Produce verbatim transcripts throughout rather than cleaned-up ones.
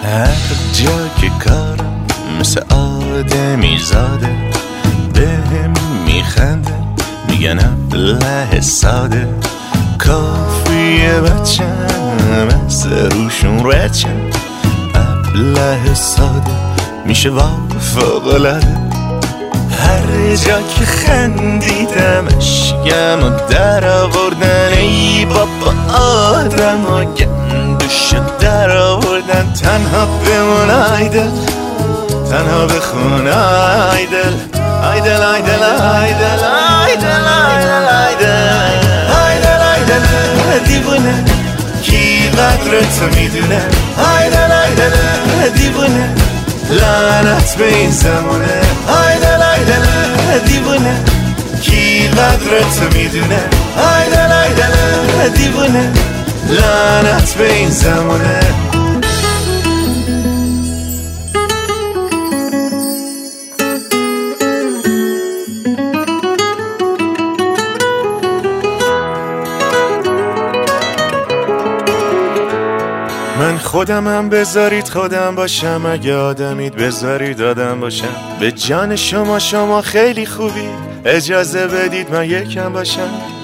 هر جا که کارم مثل آدمی زاده، بهم میخنده میگن ابله ساده، کافیه بچم مثل روشون رچم، ابله ساده میشه فوق‌العاده. هر جا که خندیدم اشکم و در آوردن، ای بابا آدم ها گندوشو در آوردن. تنها بمون آیدل، تنها بخون آیدل، آیدل آیدل آیدل آیدل آیدل آیدل آیدل دیوونه، کی قدر تو میدونه؟ آیدل آیدل دیوونه، لعنت به این زمونه. آیدل آیدل دیوونه، کی قدر تو میدونه؟ آیدل آیدل دیوونه، لعنت به این زمونه. من خودمم بذارید خودم باشم، اگه آدمید بذارید آدم باشم. به جان شما شما خیلی خوبی، اجازه بدید من یکم باشم،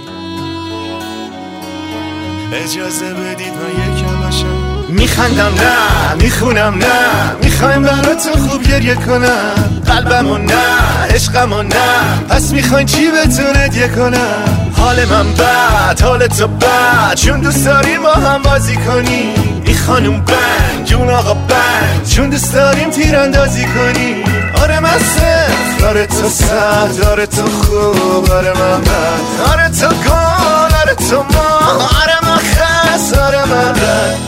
اجازه بدید من یکم باشم. میخندم نه میخونم نه، میخوایم براتون خوب گریه کنم، قلبمو نه عشقمو نه، پس میخواین چی بهتون هدیه کنم؟ حال من بد حال تو بد، چون دوست داریم با هم بازی کنیم. این خانوم بند جون آقا بند، چون دوست داریم تیراندازی کنیم. آره من صفر، آره تو صد، آره تو خوب، آره من بد، آره تو گل، آره تو ما، آره من خس، آره من رد.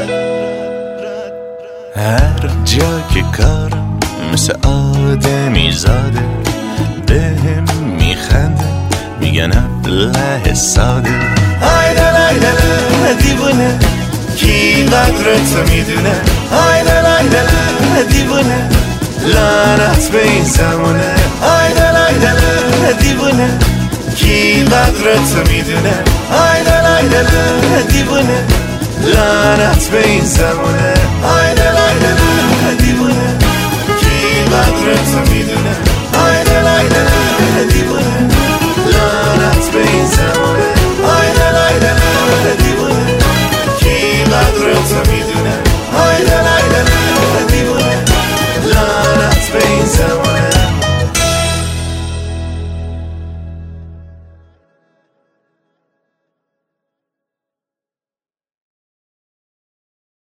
هر جا که کارم مثل آدمی زاده، بهم میخنده میگن ابله ساده. آیدل آیدل دیوونه، کی قدر تو میدونه؟ آیدل آیدل دیوونه، لعنت به این زمونه. آیدل آیدل دیوونه، کی قدر تو میدونه؟ آیدل آیدل دیوونه، لعنت به این زمونه. آیدل آیدل دیوونه، کی قدر تو میدونه؟ آیدل آیدل دیوونه،